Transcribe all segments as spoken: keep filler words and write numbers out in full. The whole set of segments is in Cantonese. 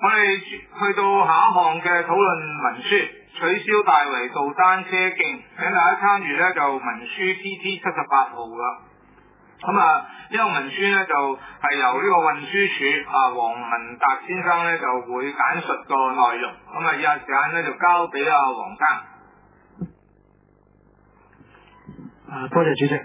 我哋去到下一項嘅討論文書，取消大圍道單車徑，請大家參與呢就文書 T T 七十八號噶。咁啊，呢個文書呢就係由呢個運輸署啊黃文達先生呢就會簡述個內容。咁啊，以下時間呢就交俾阿黃生。 啊，多謝主席。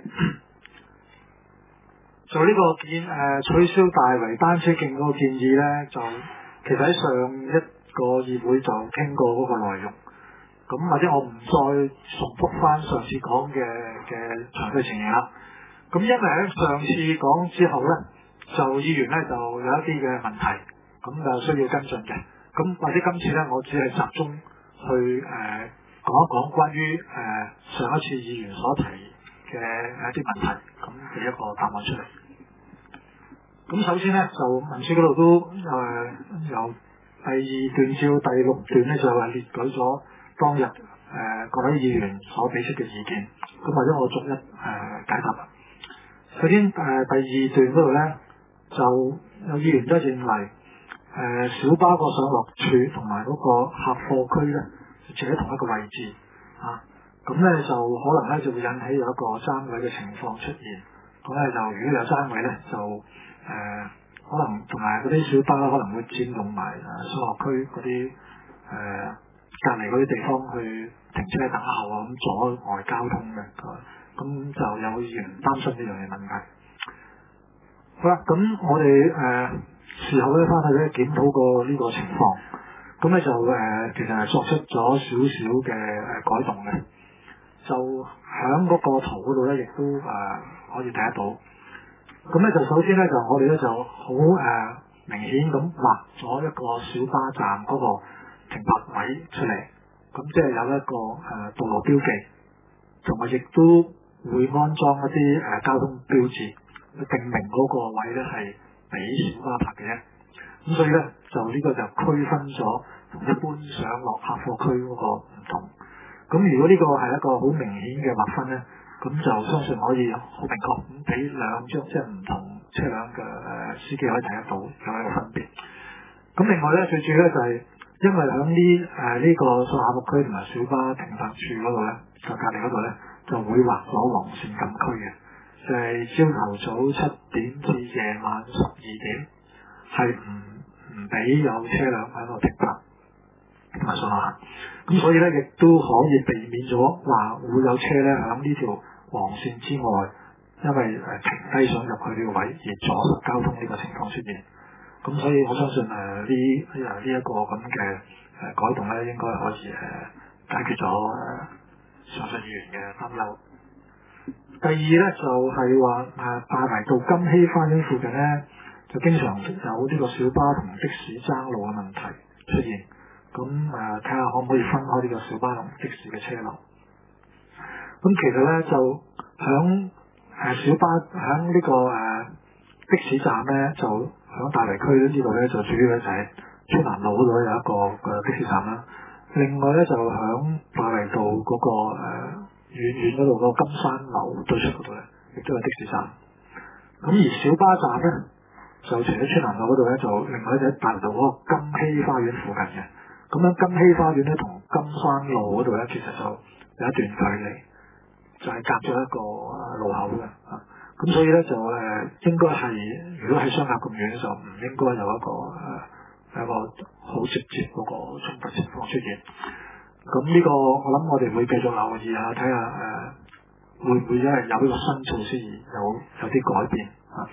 就呢個建誒、呃、取消大圍單車徑嗰個建議呢，就其實喺上一個議會就傾過嗰個內容。咁或者我唔再重複翻上次講嘅嘅詳細情形啦。咁因為喺上次講之後呢，就議員呢就有一啲嘅問題，咁就需要跟進嘅。咁或者今次呢，我只係集中去誒、呃、講一講關於誒、呃、上一次議員所提嘅一啲問題，咁俾一個答案出嚟。咁首先呢，就文書嗰度都誒、呃、由第二段至到第六段呢，就係列舉咗當日誒、呃、各位議員所俾出嘅意見。咁或者我逐一誒、呃、解答。首先誒、呃、第二段嗰度呢，就有議員都認為誒、呃、小巴個上落處同埋嗰個客貨區呢，就喺同一個位置啊。咁咧就可能咧就會引起有一個爭位嘅情況出現。咁咧就如果有爭位咧，就誒、呃、可能同埋嗰啲小巴可能會佔用埋誒上落區嗰啲誒隔離嗰啲地方去停車等候啊，咁阻礙交通嘅。咁就有議員擔心呢樣嘢問題。好啦，咁我哋誒、呃、事後咧翻去咧檢討過呢個情況，咁咧就誒、呃、其實係作出咗少少嘅誒改動嘅。就喺嗰個圖嗰度咧，亦都誒、呃、可以睇得到。咁咧就首先咧就我哋咧就好誒、呃、明顯咁畫咗一個小巴站嗰個停泊位出嚟。咁即係有一個誒、呃、道路標記，同埋亦都會安裝一啲誒、呃、交通標誌，定明嗰個位咧係俾小巴泊嘅啫。咁所以咧就呢個就區分咗同一般上落客貨區嗰個唔同。咁如果呢個係一個好明顯嘅劃分咧，咁就相信可以好明確咁俾兩張即係唔同車輛嘅誒司機可以睇得到有一個分別。咁另外咧最主要咧就係因為喺呢誒呢個上客貨區同埋小巴停泊處嗰度咧，就隔離嗰度咧就會劃咗黃線禁區嘅，就係朝頭早七點至夜晚十二點係唔唔俾有車輛喺度停泊同埋上落客。咁所以咧，亦都可以避免咗話會有車咧喺呢條黃線之外，因為誒停低想入去呢個位而阻塞交通呢個情況出現。咁所以我相信誒呢誒呢一個咁嘅誒改動咧，應該可以誒、呃、解決咗誒上述議員嘅擔憂。第二咧就係話誒大圍道金禧花園附近咧，就經常有呢個小巴同的士爭路嘅問題出現。咁誒睇下可唔可以分開呢個小巴同的士嘅車流。咁其實咧就響誒小巴響呢、這個誒、呃、的士站咧，就響大圍區呢度咧，就主要咧就係村南路嗰度有一個嘅的，的士站啦。另外咧就響大圍道嗰、那個誒、呃、遠遠嗰度個金山樓對出嗰度咧，亦都有的士站。咁而小巴站咧，就除咗村南路嗰度咧，就另外就喺大圍道嗰個金禧花園附近嘅。咁樣金禧花園咧同金山路嗰度咧，其實就有一段距離，就係、是、隔咗一個路口嘅。啊，咁所以咧就誒、呃、應該係，如果喺相隔咁遠，就唔應該有一個誒、呃、一個好直接嗰個衝突情況出現。咁呢個我諗我哋會繼續留意下，睇下誒會唔會因為有呢個新措施而有有啲改變啊。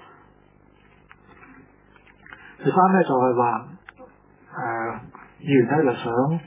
第三咧就係話誒。呃議員咧就想誒、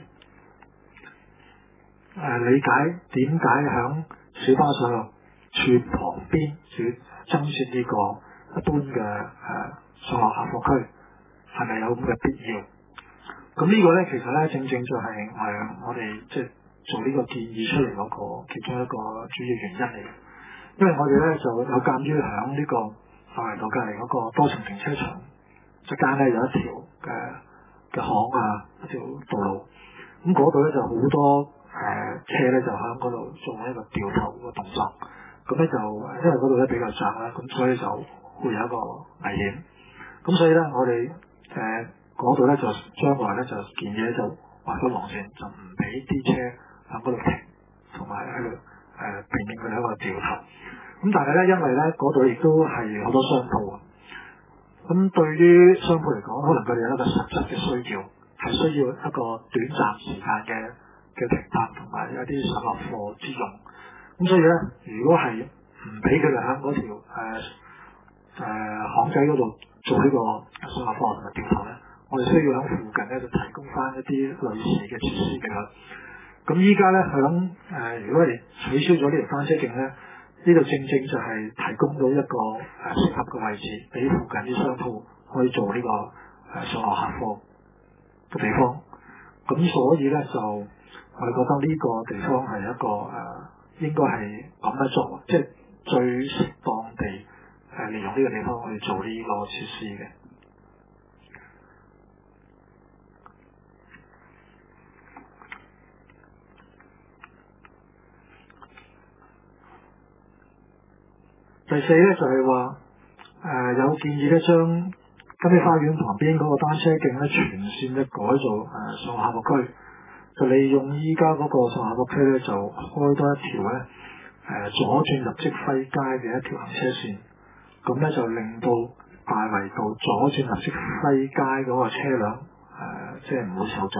呃、理解點解響小巴上落處旁邊要增設呢個一般嘅誒、呃、上落客貨區，係咪有咁嘅必要？咁呢個咧其實咧正正就係、是、誒、呃、我哋即係做呢個建議出嚟嗰個其中一個主要原因嚟嘅。因為我哋咧就有鑑於響呢個大圍道隔離嗰個多層停車場之間咧有一條嘅嘅巷啊，一條道路，咁嗰度咧就好多誒、呃、車咧就喺嗰度做一個掉頭嘅動作，咁咧就因為嗰度咧比較窄啦，咁所以就會有一個危險。咁所以咧我哋誒嗰度咧就將來咧就建議咧就畫咗黃線，就唔俾啲車喺嗰度停，同埋喺度誒避免佢哋喺度掉頭。咁但係咧，因為咧嗰度亦都係好多商鋪，咁對於商鋪嚟講，可能佢哋有一個實質嘅需要，係需要一個短暫時間嘅嘅停泊同埋一啲上落貨之用。咁所以咧，如果係唔俾佢哋喺嗰條誒誒巷仔嗰度做呢個上落貨同埋掉頭咧，我哋需要喺附近咧就提供翻一啲類似嘅設施俾佢。咁依家咧響誒，如果你取消咗呢條單車徑咧，呢度正正就係提供到一個誒適合嘅位置，俾附近啲商鋪可以做呢個誒上落客貨嘅地方。咁所以咧就我哋覺得呢個地方係一個誒、呃、應該係咁樣做，即係最適當地誒、呃、利用呢個地方去做呢個設施嘅。第四咧就係話誒有建議咧將金禧花園旁邊嗰個單車徑咧全線咧改造誒、呃、上下個區，就利用依家嗰個上下個區咧就開多一條咧誒左轉入積輝街嘅一條行車線，咁咧就令到大圍道左轉入積輝街嗰個車輛誒、呃、即係唔會受阻。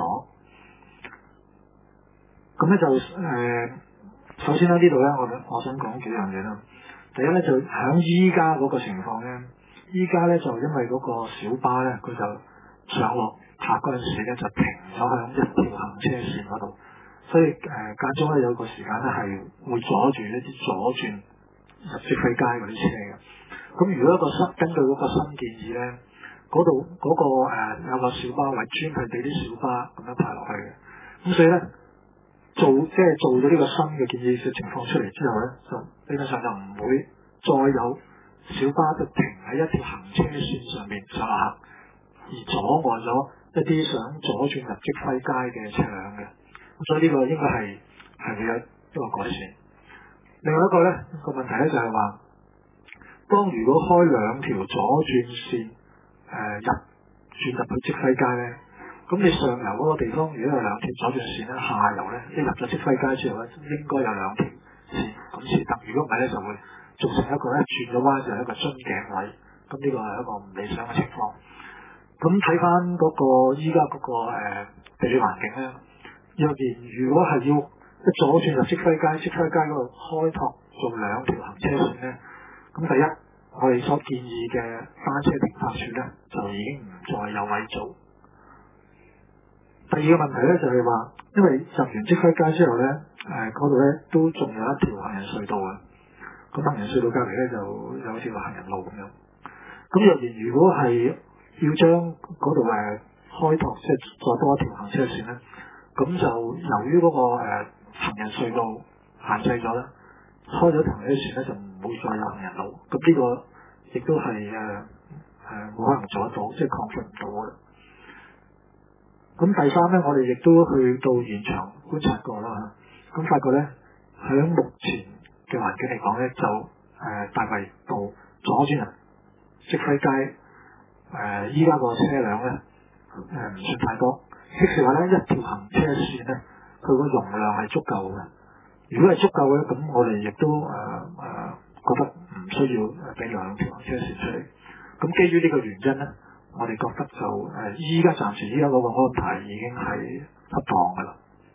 咁咧就誒、呃、首先咧呢度咧我我想講幾樣嘢啦。第一咧就喺依家嗰個情況咧，依家咧就因為嗰個小巴咧佢就上落客嗰陣時咧就停咗喺一條行車線嗰度，所以誒間中咧有個時間咧係會阻住一啲左轉入積輝街嗰啲車嘅。咁如果一個新根據嗰個新建議咧，嗰度嗰個誒、呃、有個小巴位專係俾啲小巴咁樣排落去嘅，咁所以咧做即係做咗呢個新嘅建議嘅情況出嚟之後咧，就基本上就唔會再有小巴就停喺一條行車線上面上落客，而阻礙咗一啲想左轉入積輝街嘅車輛嘅。咁所以呢個應該係係會有一個改善。另外一個咧個問題咧就係話，當如果開兩條左轉線誒、呃、入轉入去積輝街咧，咁你上游嗰個地方如果有兩條左轉線咧，下游咧一入咗積輝街之後咧，應該有兩條線咁先得。如果唔係咧，就會造成一個咧轉咗彎就係一個樽頸位，咁呢個係一個唔理想嘅情況。咁睇翻嗰個依家嗰個誒、呃、地理環境咧，若然如果係要一左轉入積輝街，積輝街嗰度開拓做兩條行車線咧，咁第一我哋所建議嘅單車停泊處咧就已經唔再有位做。第二個問題咧就係話，因為入完積輝街之後咧，誒嗰度咧都仲有一條行人隧道嘅，咁行人隧道隔離咧就有條行人路咁樣。咁若然如果係要將嗰度誒開拓，即係再多一條行車線咧，咁就由於嗰、那個誒、呃、行人隧道限制咗咧，開咗條行車線咧就唔會再有行人路，咁呢個亦都係誒誒冇可能做得到，即係抗拒唔到嘅。咁第三咧，我哋亦都去到現場觀察過啦，咁發覺咧喺目前嘅環境嚟講咧，就誒、呃、大圍道左轉入積輝街誒依家個車輛咧誒唔算太多，即是話咧一條行車線咧，佢個容量係足夠嘅。如果係足夠嘅，咁我哋亦都誒誒、呃、覺得唔需要誒俾兩條行車線出嚟。咁基於呢個原因咧，我哋覺得就誒依家暫時依家嗰個安排已經係恰當噶啦。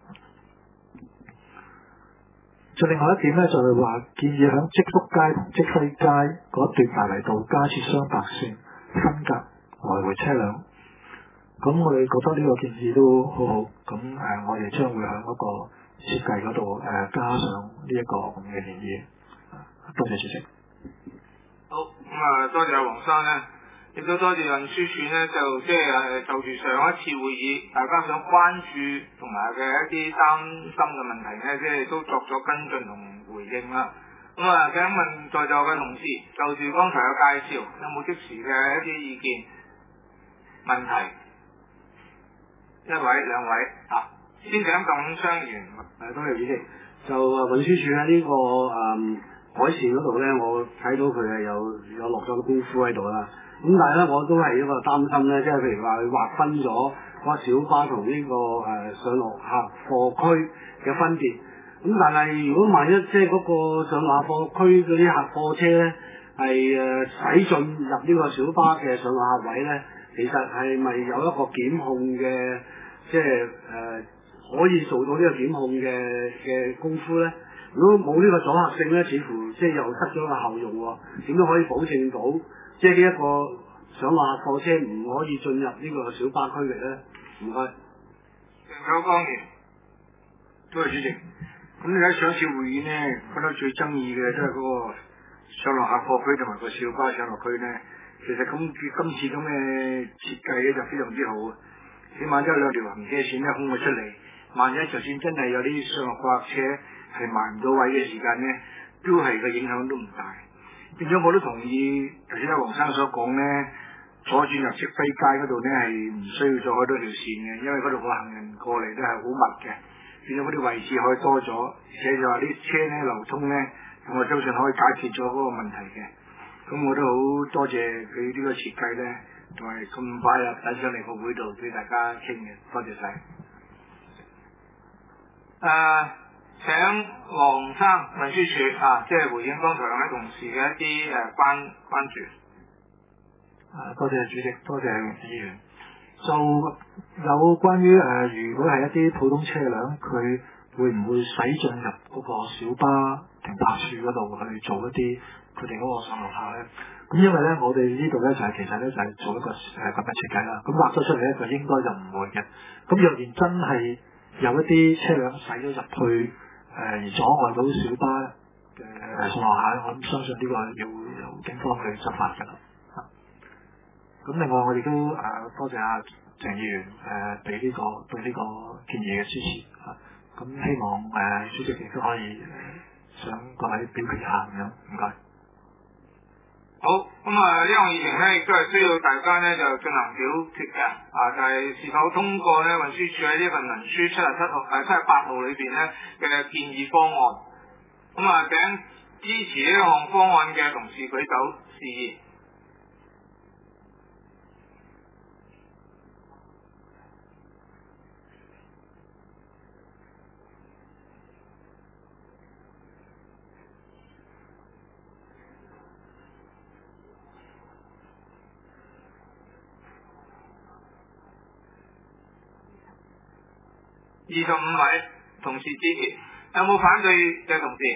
就另外一點咧，就係、是、話建議喺積福街同積輝街嗰段大圍道加設雙白線，分隔來回車輛。咁我哋覺得呢個建議都好好。咁誒、呃，我哋將會喺嗰個設計嗰度誒加上呢一個咁嘅建議。多謝主席。 好，咁、嗯、啊，多謝阿黃生咧。亦都多謝運輸署咧，就即係就住上一次會議，大家想關注同埋嘅一啲擔心嘅問題咧，即係都作咗跟進同回應啦。咁啊，請問在座嘅同事，就住剛才嘅介紹，有冇即時嘅一啲意見問題？一位、兩位啊，先請鄧商員。 誒，多謝主席。就啊，運輸署喺呢個誒、嗯、改善嗰度咧，我睇到佢係有有落咗個功夫喺度啦。 咁但係咧，我都係一個擔心咧，即係譬如話佢劃分咗嗰小巴同呢、這個誒、呃、上落客貨區嘅分別。咁但係如果萬一即係嗰個上落客貨區嗰啲客貨車咧係誒駛進入呢個小巴嘅上落客位咧，其實係咪有一個檢控嘅即係誒、呃、可以做到呢個檢控嘅嘅功夫咧？如果冇呢個阻嚇性咧，似乎即係又失咗個效用喎。點樣可以保證到即係呢一個上落客貨車唔可以進入呢個小巴區域咧？唔該。 鄭九江員， 多謝主席。咁你睇上次會議呢，覺得最爭議嘅都係嗰個上落客貨區同埋個小巴上落區呢。其實咁今次咁嘅設計咧就非常之好，起碼都有兩條行車線咧空咗出嚟。萬一就算真係有啲上落客車係埋唔到位嘅時間呢，都係個影響都唔大。變咗我都同意頭先阿黃生所講呢，左轉入赤輝街嗰度呢係唔需要再開多條線嘅，因為嗰度個行人過嚟都係好密嘅。變咗嗰啲位置可以多咗，而且就話啲車呢流通呢，我相信可以解決咗嗰個問題嘅。咁我都好多謝佢呢個設計呢，同埋咁快啊帶上嚟個會度俾大家傾嘅，多謝晒。 誒、呃，請黃生運輸署啊，即係回應剛才兩位同事嘅一啲誒關關注。 啊，多謝主席，多謝議員。就有關於誒、呃，如果係一啲普通車輛，佢會唔會駛進入嗰個小巴停泊處嗰度去做一啲佢哋嗰個上落客咧？咁因為咧，我哋呢度咧就係、是、其實咧就係、是、做一個誒咁嘅設計啦。咁畫咗出嚟咧，就應該就唔會嘅。咁若然真係有一啲車輛駛咗入去誒、呃、而阻礙到小巴嘅上落客，我諗相信呢個要由警方去執法㗎啦。咁另外我哋都誒、呃、多謝阿鄭議員誒俾呢個對呢個建議嘅支持啊！咁希望誒、呃、主席亦都可以、呃、想各位表決下咁樣，唔該。 好，咁啊呢項議程咧亦都係需要大家咧就進行表決嘅，啊就係、是、是否通過咧運輸署喺呢份文書七十七號誒七十八號裏邊咧嘅建議方案。咁啊請支持呢項方案嘅同事舉手示意。二十五位同事支持，有冇反對嘅同事？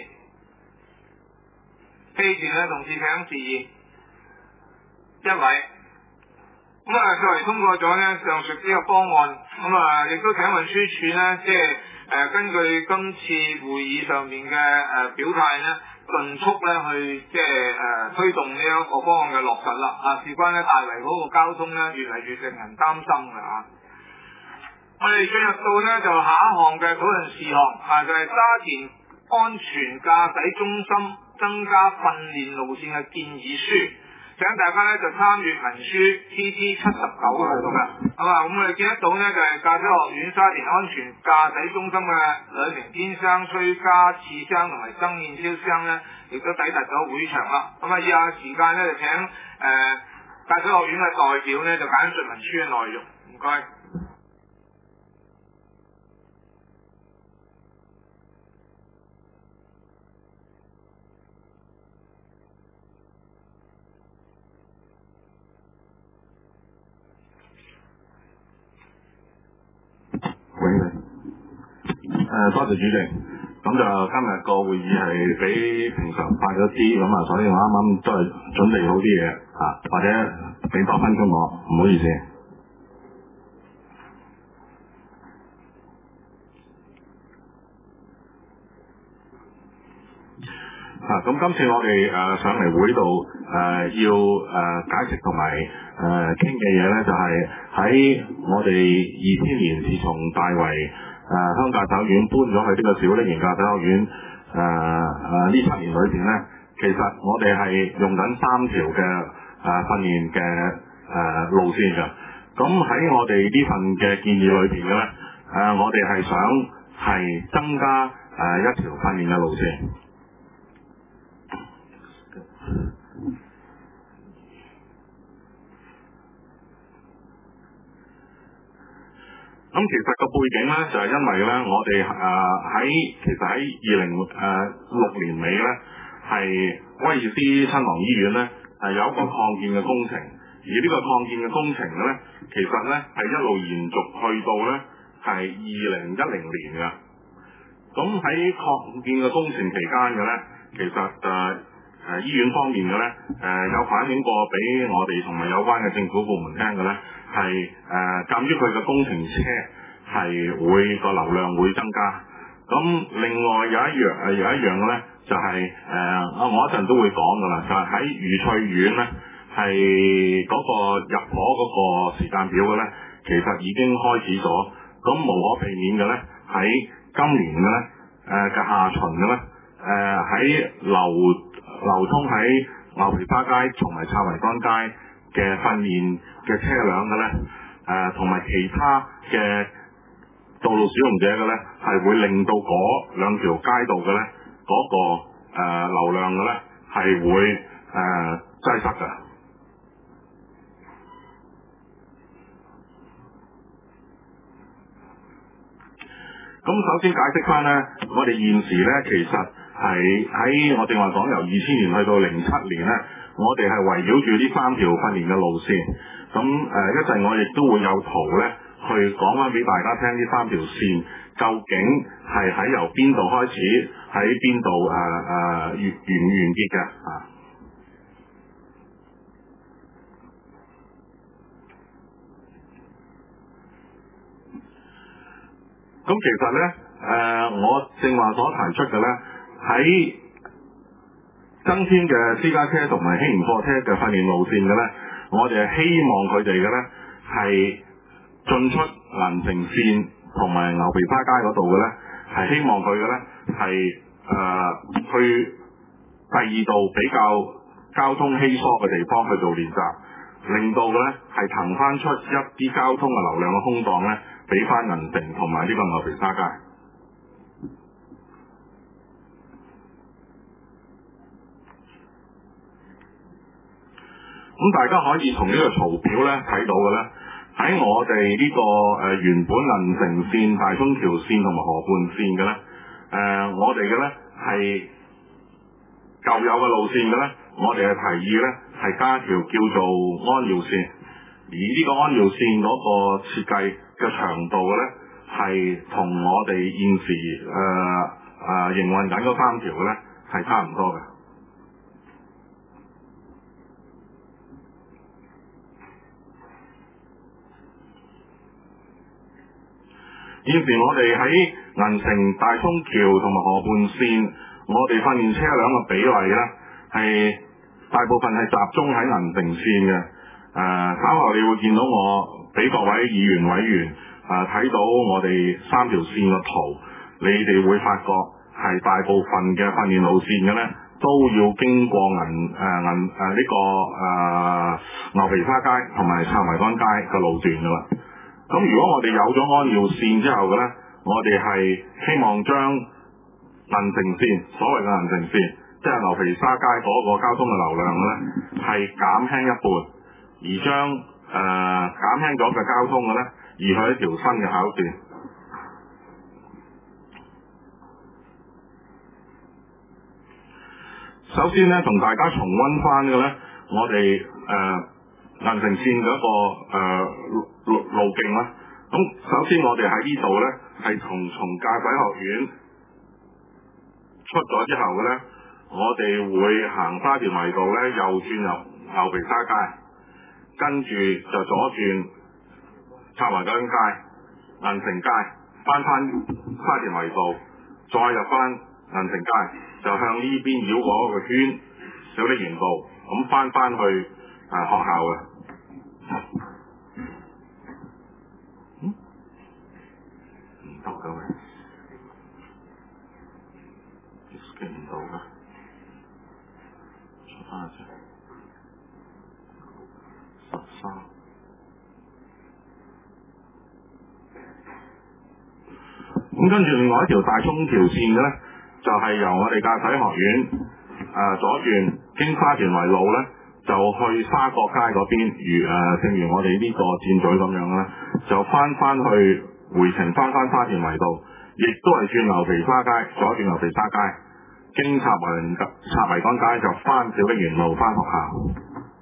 棄權嘅同事請示意。一位。咁啊，作為通過咗呢上述呢個方案，咁啊亦都請運輸署呢，即係誒根據今次會議上面嘅誒表態呢，盡速咧去即係誒推動呢一個方案嘅落實啦。啊，事關呢大圍嗰個交通呢，越嚟越令人擔心㗎啊！我哋進入到呢就下一項嘅討論事項，啊就係、是、沙田安全駕駛中心增加訓練路線嘅建議書，請大家呢就參閱文書 T T 七十九嗰度嘅，咁啊咁我哋見得到呢就係駕駛學院沙田安全駕駛中心嘅兩名天生崔家次生同埋曾燕超生呢，亦都抵達咗會場啦。咁啊以下時間呢，就請誒、呃、駕駛學院嘅代表呢，就簡述文書嘅內容，唔該。 誒，多謝主席。咁就今日個會議係比平常快咗啲，咁啊，所以我啱啱都係準備好啲嘢啊，或者俾多分鐘我，唔好意思。啊，咁今次我哋誒、呃、上嚟會度誒、呃、要誒、呃、解釋同埋誒傾嘅嘢咧，就係、是、喺我哋二千年自從大圍誒鄉駕駛院搬咗去呢個小瀝源駕駛學院誒誒呢七年裏邊咧，其實我哋係用緊三條嘅誒訓練嘅誒路線嘅。咁喺我哋呢份嘅建議裏邊嘅咧，誒、呃、我哋係想係增加誒、呃、一條訓練嘅路線。 咁其實個背景咧就係、是、因為咧，我哋誒喺其實喺二零誒六年尾咧，係威爾斯親王醫院咧係有一個擴建嘅工程，而呢個擴建嘅工程咧，其實咧係一路延續去到咧係二零一零年嘅。咁喺擴建嘅工程期間嘅咧，其實誒誒、呃、醫院方面嘅咧誒有反映過俾我哋同埋有關嘅政府部門聽嘅咧。係誒，鑑於佢嘅工程車係會個流量會增加，咁另外有一樣誒有一樣嘅咧，就係、是、誒、呃、我一陣都會講噶啦，就係、是、喺愉翠苑咧，係嗰個入伙嗰個時間表嘅咧，其實已經開始咗，咁無可避免嘅咧，喺今年嘅咧誒嘅下旬嘅咧，誒喺流流通喺牛皮沙街同埋柴圍崗街嘅訓練嘅車輛嘅咧，誒同埋其他嘅道路使用者嘅咧，係會令到嗰兩條街道嘅咧嗰個誒、呃、流量嘅咧係會誒、呃、擠塞嘅。咁首先解釋翻咧，我哋現時咧其實係喺我正話講由二千年去到零七年咧。我哋係圍繞住呢三條訓練嘅路線，咁誒、呃、一陣我亦都會有圖咧，去講翻俾大家聽呢三條線究竟係喺由邊度開始，喺邊度誒誒完完完結嘅啊。咁其實咧誒、呃，我正話所提出嘅咧喺增添嘅私家車同埋輕型貨車嘅訓練路線嘅咧，我哋係希望佢哋嘅咧係進出銀城線同埋牛皮沙街嗰度嘅咧，係希望佢嘅咧係誒去第二度比較交通稀疏嘅地方去做練習，令到嘅咧係騰翻出一啲交通嘅流量嘅空檔咧，俾翻銀城同埋呢個牛皮沙街。咁大家可以從呢個圖表咧睇到嘅咧，喺我哋呢、這個誒、呃、原本銀城線、大涌橋線同埋河畔線嘅咧，誒、呃、我哋嘅咧係舊有嘅路線嘅咧，我哋係提議咧係加條叫做安耀線，而呢個安耀線嗰個設計嘅長度嘅咧係同我哋現時誒誒營運緊嗰三條嘅咧係差唔多嘅。現時我哋喺銀城、大涌橋同埋河畔線，我哋訓練車輛嘅比例咧，係大部分係集中喺銀城線嘅。誒、呃，稍後你會見到我俾各位議員委員誒睇、呃、到我哋三條線嘅圖，你哋會發覺係大部分嘅訓練路線嘅咧，都要經過銀誒銀誒呢個誒、呃、牛皮沙街同埋柴圍崗街嘅路段噶啦。咁如果我哋有咗安耀線之後嘅咧，我哋係希望將銀城線，所謂嘅銀城線，即係牛皮沙街嗰個交通嘅流量咧，係減輕一半，而將誒、呃、減輕咗嘅交通嘅咧，移去一條新嘅考線。首先咧，同大家重溫翻嘅咧，我哋誒銀城線嘅一個誒、呃、路路徑啦。咁首先我哋喺呢度咧，係從從駕駛學院出咗之後嘅咧，我哋會行花田圍道咧，右轉入牛皮沙街，跟住就左轉柴圍崗街、銀城街，翻翻花田圍道，再入翻銀城街，就向呢邊繞過一個圈，小瀝源道，咁翻翻去誒、呃、學校嘅。嗯？唔得㗎喂，識唔到㗎，出翻去先，十三。咁跟住另外一條大涌橋線嘅咧，就係、是、由我哋駕駛學院誒、呃、左轉經花田圍路咧，就去沙角街嗰邊，如誒、呃、正如我哋呢個箭嘴咁樣啦，就翻翻去回程翻返沙田圍道，亦都係轉牛皮沙街，左轉牛皮沙街，經插圍插維港街就翻小瀝源路翻學校。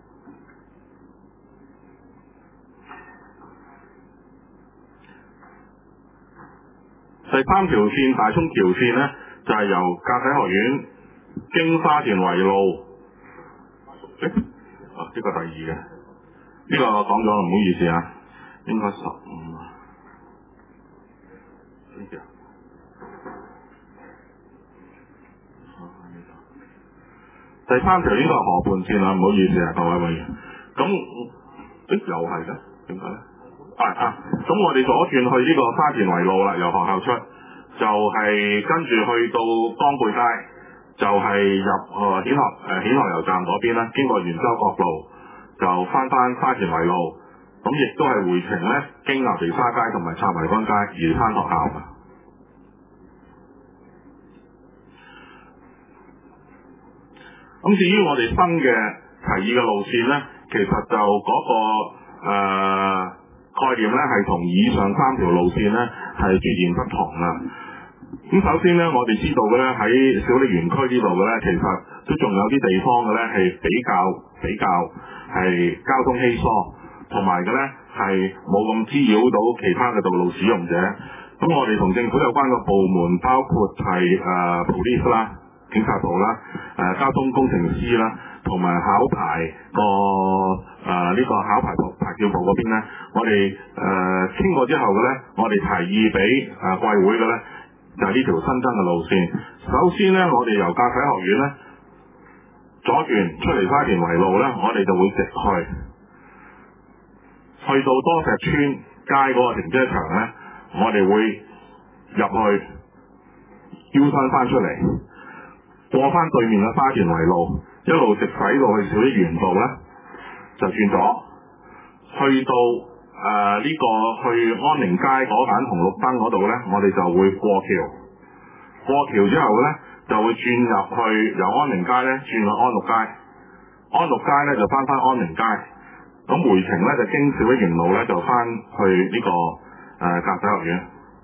第三條線大涌橋線呢，就係、是、由駕駛學院經沙田圍路，誒、欸，啊呢、這個第二嘅，呢、這個我講咗，唔好意思啊，應該十五啊，呢條，第三條應該係河畔線啊，唔好意思啊，各位委員，咁誒又係嘅，點解咧？啊啊！咁我哋左轉去呢個沙田圍路啦，由學校出，就係、是、跟住去到江背街，就係、是、入誒顯學誒顯學油站嗰邊啦，經過元州角路，就翻翻沙田圍路，咁亦都係回程咧，經牛皮沙街同埋插維港街而翻學校嘅。咁至於我哋新嘅提議嘅路線咧，其實就嗰、那個誒。呃概念咧係同以上三條路線咧係截然不同啦。咁首先咧，我哋知道嘅咧喺小瀝源區呢度嘅咧，其實都仲有啲地方嘅咧係比較比較係交通稀疏，同埋嘅咧係冇咁滋擾到其他嘅道路使用者。咁我哋同政府有關嘅部門，包括係誒、呃、police 啦、警察部啦、誒、呃、交通工程師啦，同埋考牌個誒呢個考牌部牌照部嗰邊咧，我哋誒傾過之後嘅咧，我哋提議俾誒貴會嘅咧，就係呢條新增嘅路線。首先咧，我哋由駕駛學院咧左轉出嚟沙田圍路咧，我哋就會直去，去到多石村街嗰個停車場咧，我哋會入去 U 翻翻出嚟，過翻對面嘅沙田圍路，一路直駛到去小瀝源道咧，就轉左，去到誒呢、呃這個去安寧街嗰盞紅綠燈嗰度咧，我哋就會過橋，過橋之後咧就會轉入去由安寧街咧轉去安樂街，安樂街咧就翻翻安寧街，咁回程咧就經小瀝源路咧就翻去呢、這個誒駕駛學院。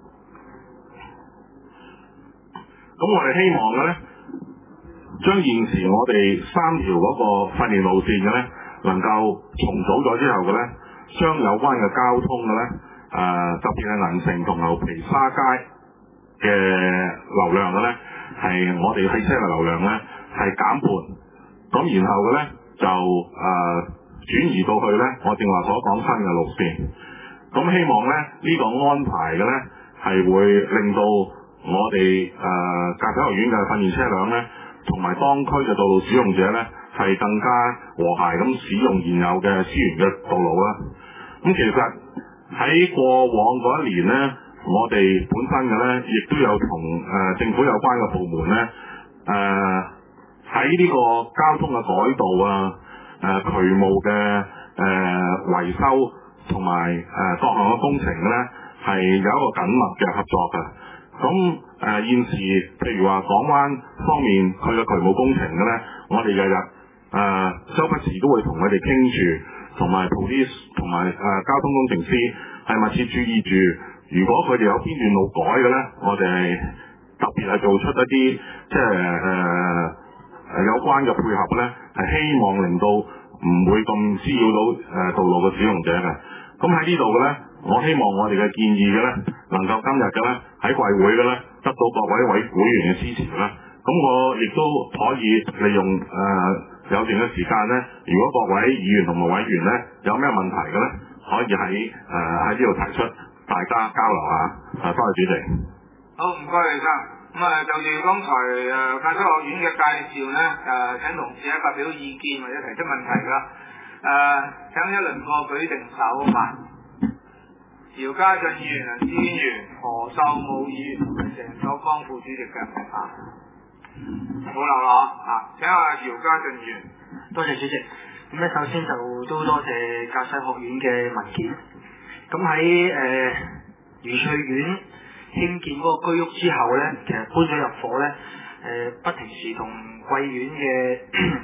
咁我哋希望嘅咧，將現時我哋三條嗰個訓練路線嘅咧，能夠重組咗之後嘅咧，將有關嘅交通嘅咧，誒、呃、特別係銀城同牛皮沙街嘅流量嘅咧，係我哋汽車嘅流量咧係減半，咁然後嘅咧就誒轉、呃、移到去咧我正話所講新嘅路線，咁希望咧呢、這個安排嘅咧係會令到我哋誒駕駛學院嘅訓練車輛咧，同埋當區嘅道路使用者咧，係更加和諧咁使用現有嘅資源嘅道路啦。咁其實喺過往嗰一年咧，我哋本身嘅咧，亦都有同誒、呃、政府有關嘅部門咧，誒喺呢個交通嘅改道啊、誒、呃、渠務嘅誒維修同埋誒各項嘅工程咧，係有一個緊密嘅合作嘅。咁誒、呃、現時譬如話港灣方面佢嘅渠務工程嘅咧，我哋日日誒周不時都會同佢哋傾住，同埋 police 同埋誒交通工程師係密切注意住，如果佢哋有邊段路改嘅咧，我哋特別係做出一啲即係誒誒有關嘅配合咧，係希望令到唔會咁滋擾到誒、呃、道路嘅使用者嘅。咁喺呢度嘅咧，我希望我哋嘅建議嘅咧，能夠今日嘅咧喺貴會嘅咧，得到各位委會員嘅支持啦。咁我亦都可以利用誒、呃、有段嘅時間咧，如果各位議員同埋委員咧有咩問題嘅咧，可以喺誒喺呢度提出，大家交流下。啊，多謝主席。 好，唔該李生。咁啊，就住剛才誒駕駛學院嘅介紹咧，誒、呃、請同事咧發表意見或者提出問題㗎。誒、呃，請一輪過舉定手吧。姚家俊議員、梁志堅議員、何秀武議員同埋鄭守光副主席嘅啊，冇漏啦啊！請下姚家俊議員。 多謝主席。咁咧，首先就都多謝駕駛學院嘅文件。咁喺誒愉翠苑興建嗰個居屋之後咧，其實搬咗入伙咧，誒、呃、不停時同貴院嘅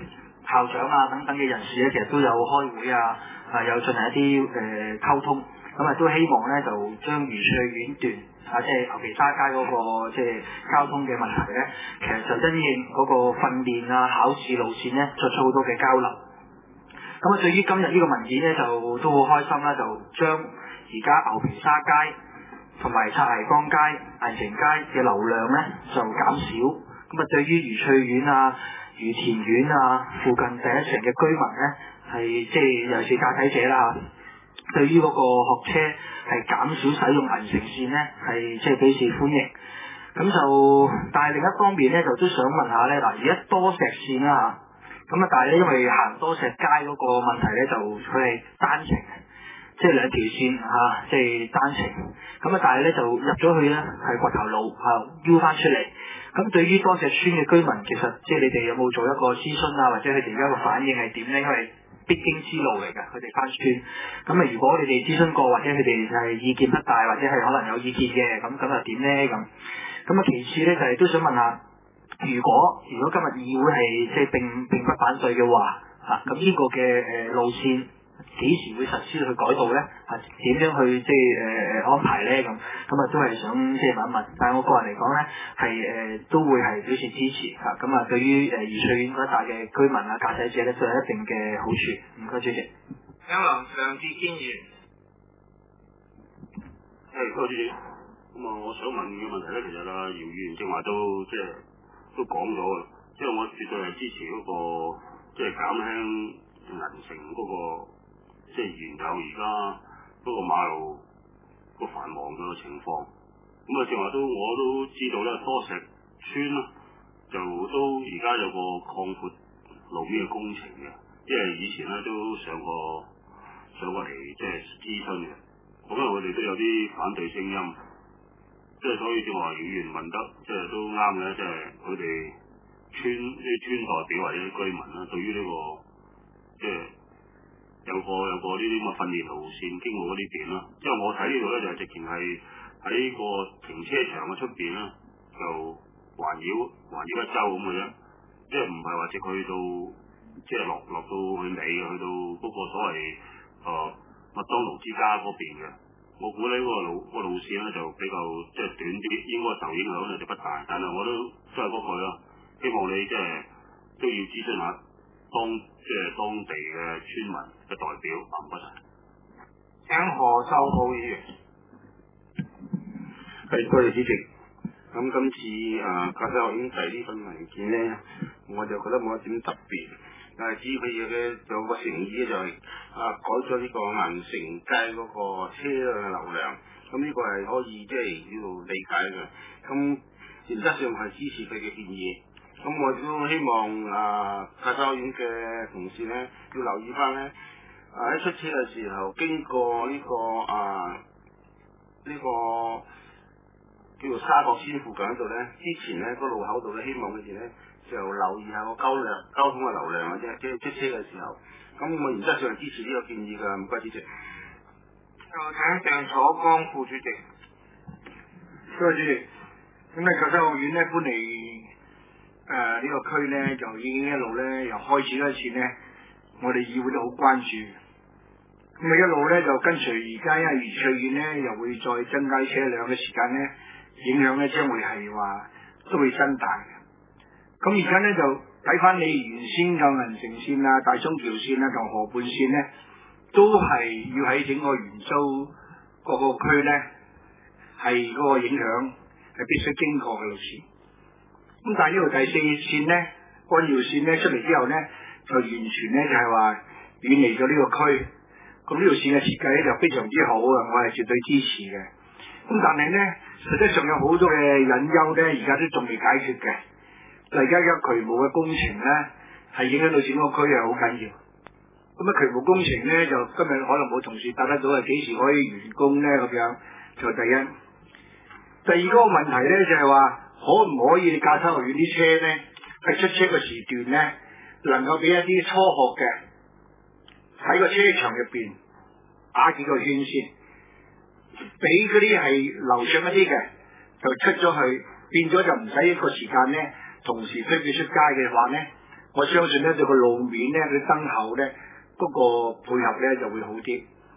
校長啊等等嘅人士咧，其實都有開會啊，啊有進行一啲誒溝通。 咁啊都希望咧就將愉翠苑段啊即係牛皮沙街嗰、那個即係交通嘅問題咧，其實就因應嗰個訓練啊考試路線咧作出好多嘅交流。咁啊對於今日呢個文件咧就都好開心啦，就將而家牛皮沙街同埋擦鞋崗街、銀城街嘅流量咧就減少。咁啊對於愉翠苑啊、愉田苑啊附近第一城嘅居民咧，係即係尤其是駕駛者啦，對於嗰個學車係減少使用銀城線咧，係即係表示歡迎。咁就但係另一方面咧，就都想問下咧，嗱而家多石線啦嚇，咁啊但係咧因為行多石街嗰個問題咧，就佢係單程，即係兩條線嚇，即係單程。咁啊但係咧就入咗去咧係掘頭路嚇 U 翻出嚟。咁對於多石村嘅居民，其實即係你哋有冇做一個諮詢啊，或者佢哋而家個反應係點咧？因為必經之路嚟㗎，佢哋翻村。咁啊，如果你哋諮詢過，或者佢哋係意見不大，或者係可能有意見嘅，咁咁又點咧？咁咁啊，其次咧就係、是、都想問下，如果如果今日議會係即係並並不反對嘅話，啊咁呢個嘅誒、呃、路線幾時會實施去改道咧？啊點樣去即係誒誒安排咧？咁咁啊都係想即係問一問。但係我個人嚟講咧，係誒、呃、都會係表示支持嚇。咁啊，對於誒愉翠苑嗰一帶嘅居民啊、駕駛者咧，都有一定嘅好處。唔該，主席。 請林上志堅議員。 係，多謝主席。咁啊，我想問嘅問題咧，其實啊，姚議員正話都即係都講咗嘅，即係我絕對係支持嗰、那個即係減輕銀城嗰、那個。即係研究而家嗰個馬路個繁忙嘅情況，咁啊正話都我都知道咧，多石村啦就都而家有個擴闊路面嘅工程嘅，因為以前咧都上過上過嚟即係諮詢嘅，咁啊我哋都有啲反對聲音，即係所以正話議員問得即係都啱嘅，即係佢哋村啲村代表或者居民啦，對於呢、這個即係。有個有個呢啲咁嘅訓練路線經過嗰啲邊啦，因為我睇呢度咧就係直情係喺個停車場嘅出邊啦，就環繞環繞一周咁嘅啫，即係唔係話直去到即係落落到去尾去到嗰個所謂誒、呃、麥當勞之家嗰邊嘅。我估呢嗰個路、嗰個路線咧就比較即係短啲，應該受影響咧就不大，但係我都都係嗰句啦，希望你即係都要諮詢下。當即係當地嘅村民嘅代表，唔該晒。 請何秀浩議員。 係，多謝主席。咁今次誒駕駛學院遞呢份文件咧，我就覺得冇乜點特別。但係至於佢嘅有個誠意咧，就係啊改咗呢個銀城街嗰個車嘅流量。咁呢個係可以即係要理解嘅。咁原則上係支持佢嘅建議。咁我都希望啊，駕駛學院嘅同事咧要留意翻咧，啊喺出車嘅時候經過呢、這個啊呢、這個叫做沙角村附近嗰度咧，之前咧、那個路口度咧，希望佢哋咧就留意下個交量交通嘅流量嘅啫，即係出車嘅時候。咁我原則上係支持呢個建議㗎，唔該主席。 就請鄭楚光副主席。 多謝主席。咁咧，駕駛學院咧搬嚟。誒、呃這個、呢個區咧就已經一路咧由開始嗰陣時咧，我哋議會都好關注。咁啊一路咧就跟隨而家因為愉翠苑咧又會再增加車輛嘅時間咧，影響咧將會係話都會增大嘅。咁而家咧就睇翻你原先嘅銀城線啊、大涌橋線啊同河畔線咧，都係要喺整個元州各個區咧係嗰個影響係必須經過嘅路線。咁但係呢條第四線咧，干擾線咧出嚟之後咧，就完全咧就係話遠離咗呢個區。咁呢條線嘅設計咧就非常之好啊，我係絕對支持嘅。咁但係咧，實際上有好多嘅隱憂咧，而家都仲未解決嘅。就而家嘅渠務嘅工程咧，係影響到整個區係好緊要。咁啊，渠務工程咧就今日可能冇同事答得到係幾時可以完工咧咁樣，就第一。第二個問題咧就係話。可唔可以駕駛學院啲車咧喺出車嘅時段咧，能夠俾一啲初學嘅喺個車場入邊打幾個圈先，俾嗰啲係樓上一啲嘅就出咗去，變咗就唔使一個時間咧同時推佢出街嘅話咧，我相信咧對個路面咧佢燈後咧嗰個配合咧就會好啲。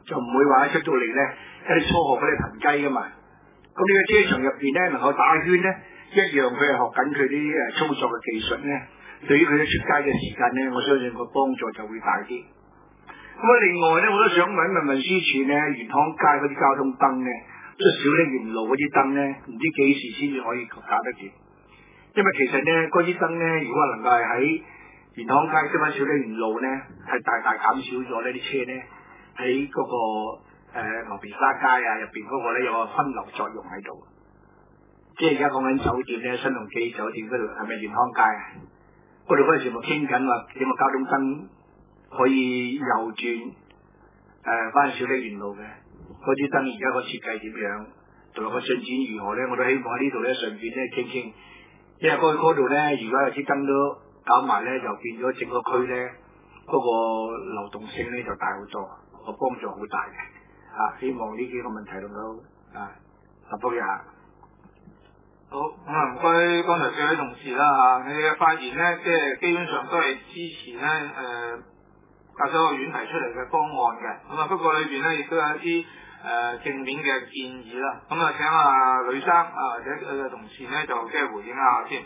就唔會話出到嚟咧一啲初學嗰啲騰雞噶嘛。咁呢個車場入邊咧能夠打圈咧，一樣佢係學緊佢啲誒操作嘅技術咧，對於佢哋出街嘅時間咧，我相信個幫助就會大啲。咁啊，另外咧，我都想問一問運輸署咧，元康街嗰啲交通燈咧，即係小瀝源路嗰啲燈咧，唔知幾時先至可以搞得掂？因為其實咧，嗰啲燈咧，如果能夠係喺元康街即係小瀝源路咧，係大大減少咗呢啲車咧喺嗰個誒牛鼻沙街啊入邊嗰個咧有個分流作用喺度。即係而家講緊酒店咧，新鴻基酒店嗰度係咪元康街啊？嗰度嗰陣時咪傾緊話點個交通燈可以右轉誒翻小瀝源路嘅，嗰啲燈而家個設計點樣，同埋個進展如何咧？我都希望喺呢度咧順便咧傾傾。因為嗰嗰度咧，如果有啲燈都搞埋咧，就變咗整個區咧嗰個流動性咧就大好多，個幫助好大嘅。啊，希望呢幾個問題能夠啊答覆一下。 好，咁啊唔該剛才四位同事啦嚇，你哋嘅發言咧，即係基本上都係支持咧誒駕駛學院提出嚟嘅方案嘅。咁啊不過裏邊咧亦都有一啲誒、呃、正面嘅建議啦。咁啊請阿呂生啊或者佢嘅同事咧就即係回應一下先。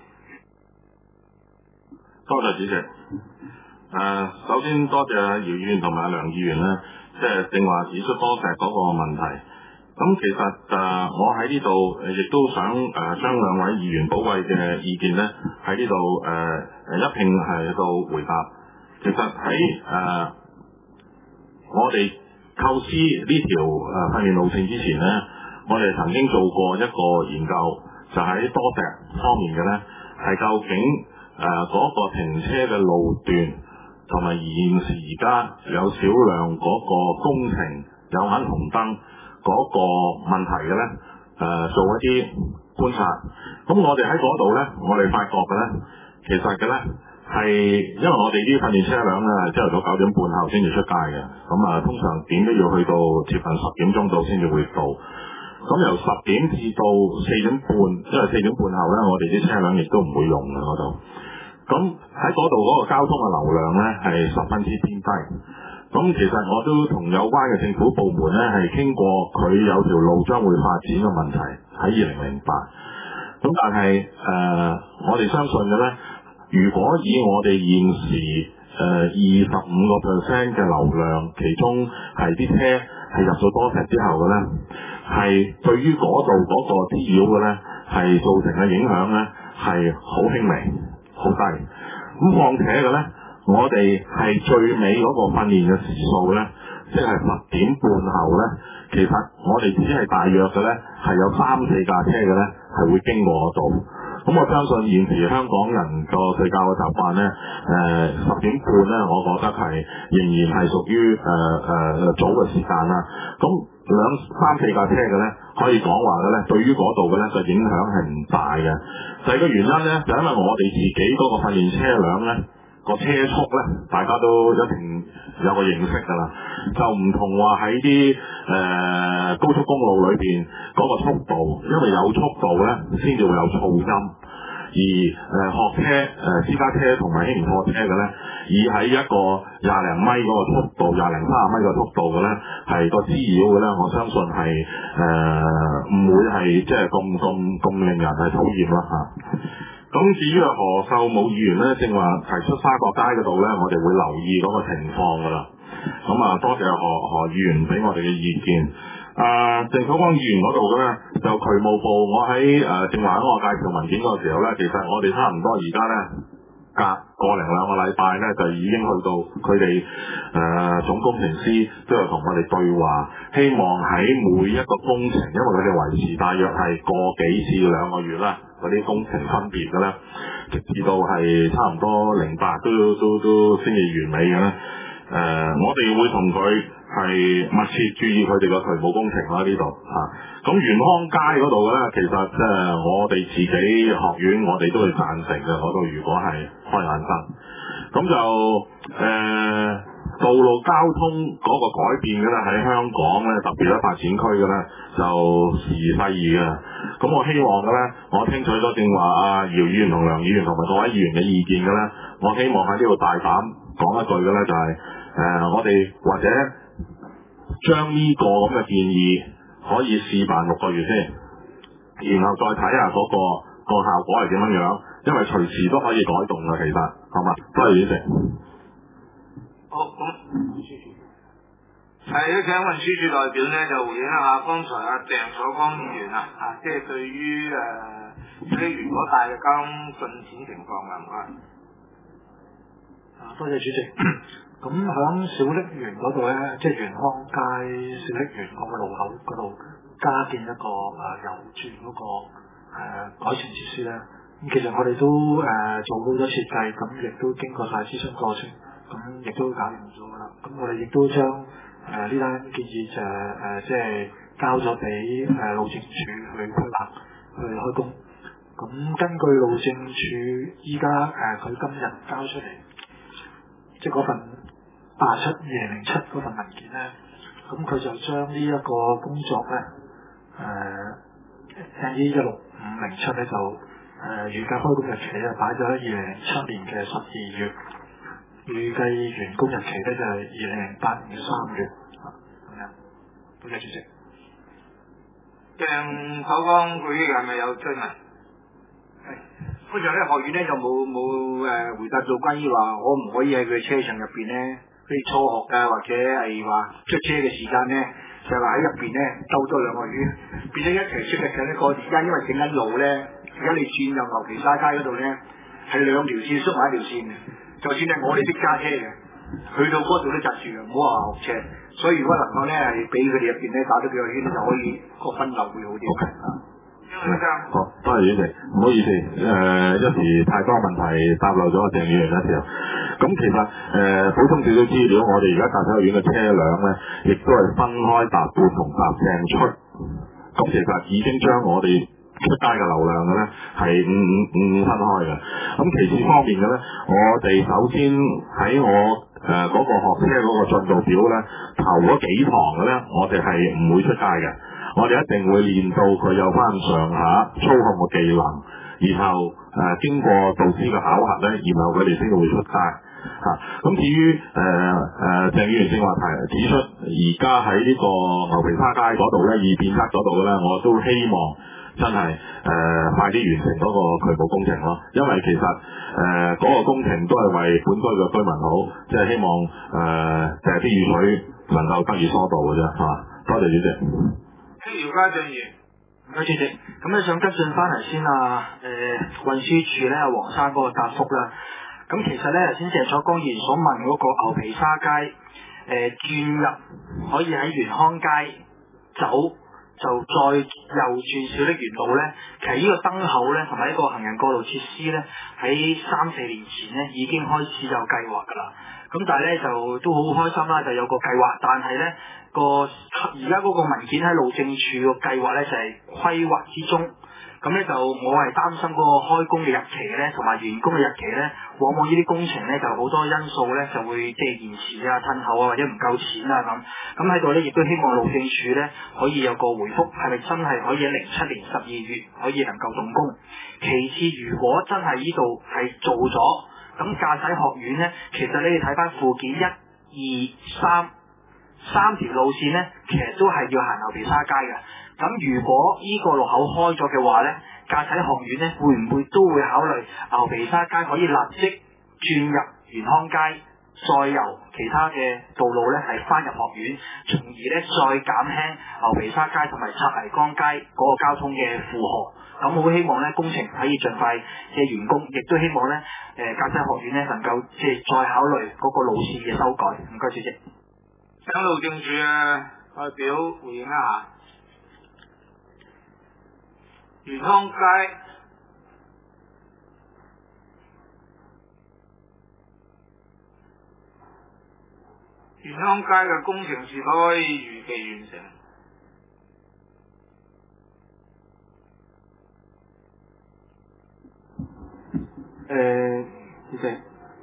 多謝主席。誒、呃，首先多謝姚議員同埋阿梁議員咧，即係正話指出多石嗰個問題。咁其實誒、呃，我喺呢度誒，亦都想誒將兩位議員寶貴嘅意見咧，喺呢度誒誒一併係到回答。其實喺誒、呃、我哋構思呢條誒訓練路線之前咧，我哋曾經做過一個研究，就喺、是、多石方面嘅咧，係究竟誒嗰、呃那個停車嘅路段同埋現時而家有少量嗰個工程有眼紅燈嗰個問題嘅咧，誒、呃、做一啲觀察。咁我哋喺嗰度咧，我哋發覺嘅咧，其實嘅咧係因為我哋啲訓練車輛咧係朝頭早九點半後先至出街嘅，咁啊通常點都要去到接近十點鐘度先至會到。咁由十點至到四點半，因為四點半後咧，我哋啲車輛亦都唔會用嘅嗰度。咁喺嗰度嗰個交通嘅流量咧係十分之偏低。咁其實我都同有關嘅政府部門咧係傾過，佢有條路將會發展嘅問題喺二零零八。咁但係誒、呃，我哋相信嘅咧，如果以我哋現時誒二十五個 percent 嘅流量，其中係啲車係入咗多石之後嘅咧，係對於嗰度嗰個滋擾嘅咧，係造成嘅影響咧係好輕微、好低。咁況且嘅咧。我哋係最尾嗰個訓練嘅時數咧，即係十點半後咧，其實我哋只係大約嘅咧，係有三四架車嘅咧，係會經過嗰度。咁我相信現時香港人個睡覺嘅習慣咧，誒、呃、十點半咧，我覺得係仍然係屬於誒誒早嘅時間啦。咁兩三四架車嘅咧，可以講話嘅咧，對於嗰度嘅咧就影響係唔大嘅。第二個原因咧，就因為我哋自己嗰個訓練車輛咧。個車速咧，大家都一定有個認識㗎啦，就唔同話喺啲誒高速公路裏邊嗰個速度，因為有速度咧先至會有噪音，而誒、呃、學車誒、呃、私家車同埋輕型貨車嘅咧，以喺一個廿零米嗰個速度，廿零三十米嘅速度嘅咧，係個滋擾嘅咧，我相信係誒唔會係即係咁咁咁令人係討厭啦嚇。咁至於何秀武議員咧，正話提出沙角街嗰度咧，我哋會留意嗰個情況噶啦。咁啊，多謝何何議員俾我哋嘅意見。啊，鄭守光議員嗰度嘅咧，就渠務部，我喺誒、呃、正話喺我介紹文件嗰個時候咧，其實我哋差唔多而家咧隔個零兩個禮拜咧，就已經去到佢哋誒總工程師都有同我哋對話，希望喺每一個工程，因為佢哋維持大約係個幾至兩個月啦。嗰啲工程分別嘅咧，直至到係差唔多零八都都都先至完美嘅咧。誒、呃，我哋會同佢係密切注意佢哋嘅渠務工程啦，呢度嚇。咁元康街嗰度咧，其實即係我哋自己學院，我哋都會贊成嘅。嗰度如果係開眼燈，咁就誒、呃、道路交通嗰個改變嘅咧，喺香港咧，特別喺發展區嘅咧，就時移世易嘅。咁我希望嘅咧，我聽取咗正話阿姚議員同梁議員同埋各位議員嘅意見嘅咧，我希望喺呢度大膽講一句嘅咧，就係、是、誒、呃、我哋或者將呢個咁嘅建議可以試辦六個月先，然後再睇下嗰個個效果係點樣樣，因為隨時都可以改動嘅，其實好嘛？多謝主席。 好，咁係都請運輸署代表咧就回應一下剛才阿鄭楚光議員啊，啊，即係對於誒小瀝源嗰帶嘅交通進展情況啊，唔該。 啊，多謝主席。咁響小瀝源嗰度咧，即係元康街小瀝源嗰個路口嗰度加建一個誒右轉嗰個誒、呃、改善設施咧。咁其實我哋都誒、呃、做好咗設計，咁亦都經過晒諮詢過程，咁亦都搞掂咗噶啦。咁我哋亦都將誒呢單建議就誒、呃、即係交咗俾誒路政署去規劃去開工。咁根據路政署依家誒佢今日交出嚟，即係嗰份八七二零零七嗰份文件咧，咁佢就將呢一個工作咧，誒 N E 一六五零七咧就誒、呃、預計開工日期啊擺咗喺二零零七年嘅十二月，預計完工日期咧就係二零零八年嘅三月，咁樣。多謝主席。 鄭楚光佢係咪有追問？ 嗰時候咧，學院咧就冇冇誒回答到關於話可唔可以喺佢車程入邊咧，譬如初學啊或者係話出車嘅時間咧，就話喺入邊咧兜多兩個圈，變咗一齊出嘅時候咧，個時間因為整緊路咧，而家你轉入牛皮沙街嗰度咧，係兩條線縮埋一條線嘅，就算係我哋識揸車嘅，去到嗰度都窒住嘅，唔好話學車。所以如果能夠咧係俾佢哋入邊咧打多幾個圈，就可以個分流會好啲。Okay. 好，多謝主席，唔好意思，誒、呃、一時太多問題答漏咗鄭議員嘅時候。咁其實誒、呃、補充少少資料，我哋而家駕駛學院嘅車輛咧，亦都係分開踏半同踏正出。咁其實已經將我哋出街嘅流量嘅咧係五五五五分開嘅。咁其次方面嘅咧，我哋首先喺我誒嗰、呃那個學車嗰個進度表咧，頭嗰幾堂嘅咧，我哋係唔會出街嘅。我哋一定會練到佢有翻上下操控嘅技能，然後誒、呃、經過導師嘅考核咧，然後佢哋先會出街嚇。咁、啊、至於誒誒鄭議員正話提指出，而家喺呢個牛皮沙街嗰度咧，二變一嗰度咧，我都希望真係誒、呃、快啲完成嗰個渠務工程咯。因為其實誒嗰、呃那個工程都係為本區嘅居民好，即、就、係、是、希望誒就係啲雨水能夠得以疏導嘅啫嚇。多謝主席。 姚家俊議員， 唔該主席，咁咧想跟進翻嚟先啊，誒、呃、運輸署咧阿黃生嗰個答覆啦。咁其實咧頭先鄭楚光議員所問嗰個牛皮沙街誒、呃、轉入可以喺元康街走，就再右轉小瀝源路咧，其實呢個燈口咧同埋呢個行人過路設施咧，喺三四年前咧已經開始有計劃㗎啦。咁但係咧就都好開心啦，就有個計劃，但係咧個而家嗰個文件喺路政署個計劃咧就係、是、規劃之中。咁咧就我係擔心嗰個開工嘅日期咧，同埋完工嘅日期咧，往往呢啲工程咧就好多因素咧就會即係延遲啊、褪後啊，或者唔夠錢啊咁。咁喺度咧亦都希望路政署咧可以有個回覆，係咪真係可以喺零七年十二月可以能夠動工？其次，如果真係呢度係做咗，咁駕駛學院咧，其實你哋睇翻附件一、二、三三條路線咧，其實都係要行牛皮沙街嘅。咁如果呢個路口開咗嘅話咧，駕駛學院咧會唔會都會考慮牛皮沙街可以立即轉入元康街，再由其他嘅道路咧係翻入學院，從而咧再減輕牛皮沙街同埋拆泥崗街嗰個交通嘅負荷。咁好希望咧工程可以盡快嘅完工，亦都希望咧誒駕駛學院咧能夠即係再考慮嗰個路線嘅修改。唔該主席。 請路政署嘅代表回應一下。元康街元康街嘅工程是否可以如期完成？ 誒，主席。